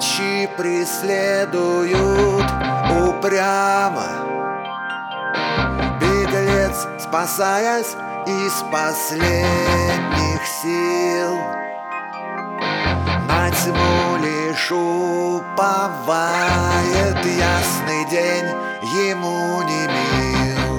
Ночи преследуют упрямо. Беглец, спасаясь из последних сил, на тьму лишь уповает, ясный день ему не мил.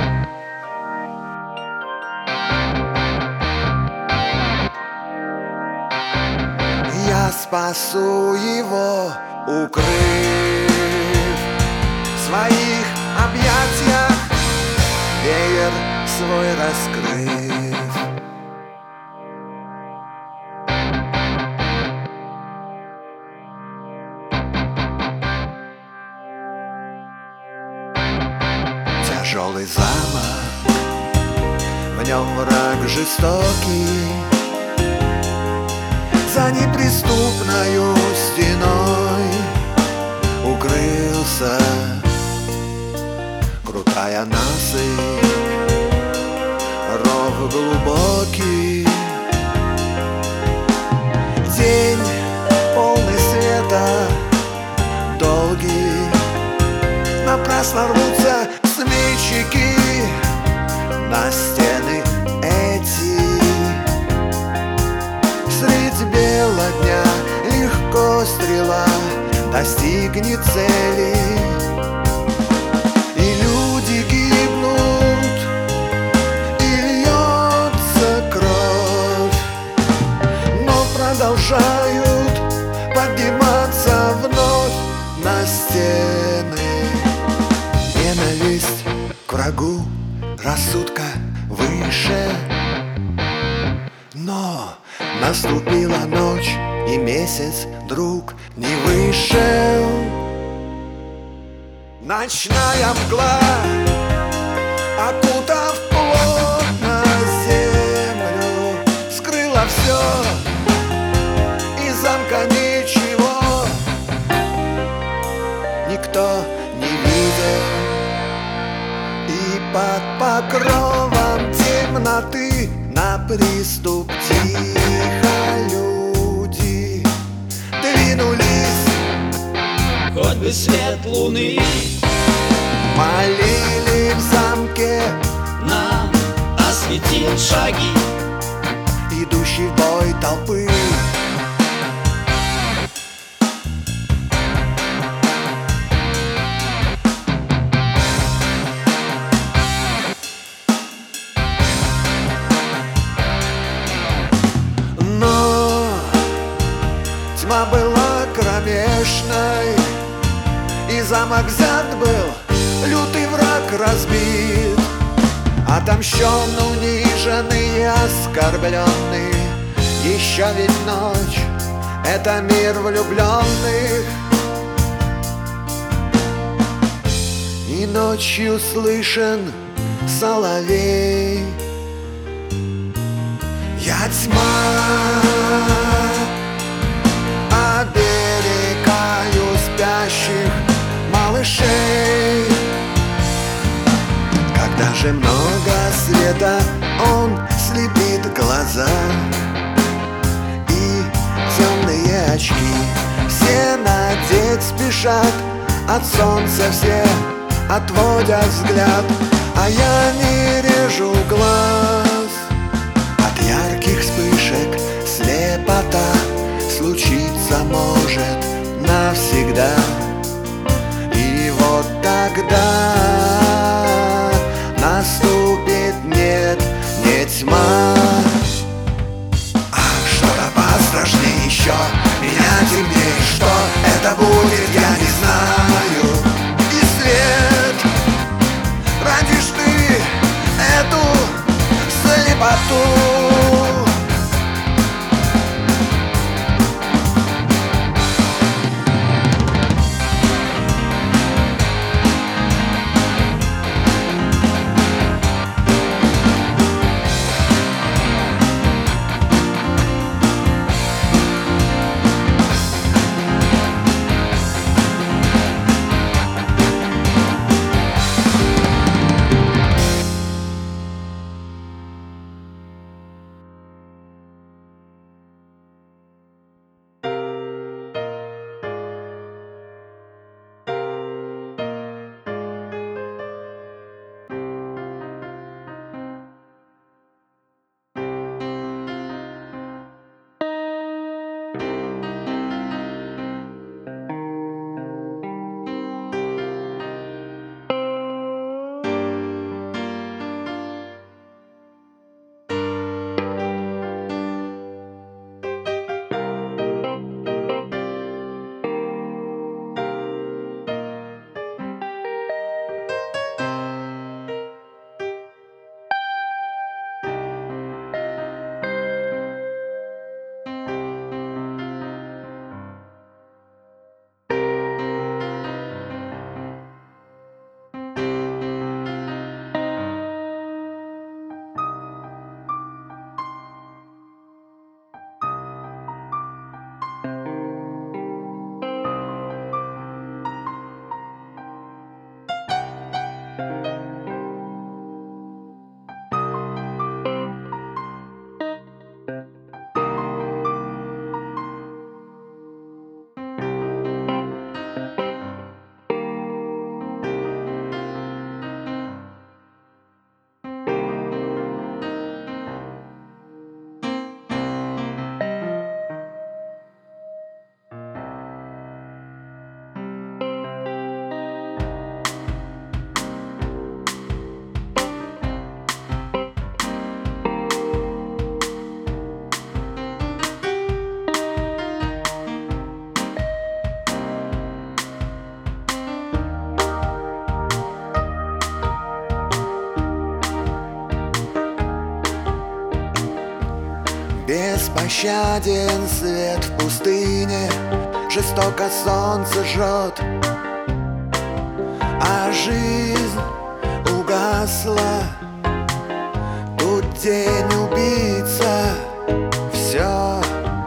Я спасу его, укрыв в своих объятиях, веер свой раскрыв. Тяжелый замок, в нем враг жестокий, за неприступною стеной укрылся. Крутая насыпь, ров глубокий, день полный света, долгий. Напрасно рвутся сметчики на стены эти. Средь бела дня легко стрела достигнет цели, и люди гибнут, и льется кровь, но продолжают подниматься вновь на стены. Ненависть к врагу рассудка выше, но наступила ночь, и месяц, друг, не вышел. Ночная мгла, окутав плотно землю, скрыла все, из замка ничего никто не видел. И под покровом темноты на приступ тихо люди двинулись. Хоть бы свет луны молили в замке, нам осветил шаги идущий в бой толпы. Тьма была кромешной, и замок взят был, лютый враг разбит, отомщен, униженный и оскорбленный. Еще ведь ночь — это мир влюбленных, и ночью слышен соловей. Я тьма, оберегаю спящих малышей. Когда же много света, он слепит глаза, и темные очки все надеть спешат. От солнца все отводят взгляд, а я не режу глаз. От ярких вспышек слепота случиться может навсегда. И вот тогда наступит нет, не тьма, а что-то пострашнее еще. Меня темнее, что это будет, я не знаю. И свет, родишь ты эту слепоту. Беспощаден свет в пустыне, жестоко солнце жжет, а жизнь угасла. Тут тень убийца, все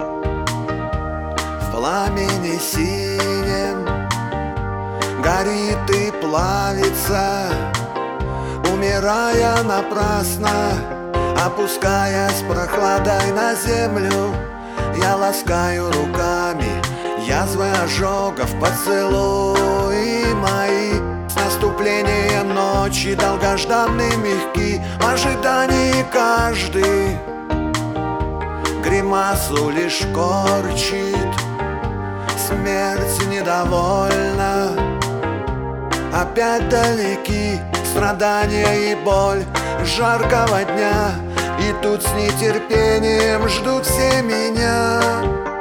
в пламени синем горит и плавится, умирая напрасно. Опускаясь прохладой на землю, я ласкаю руками язвы ожогов, поцелуи мои. С наступлением ночи долгожданный мягкий, в ожидании каждый гримасу лишь корчит. Смерть недовольна, опять далеки страдания и боль жаркого дня, и тут с нетерпением ждут все меня.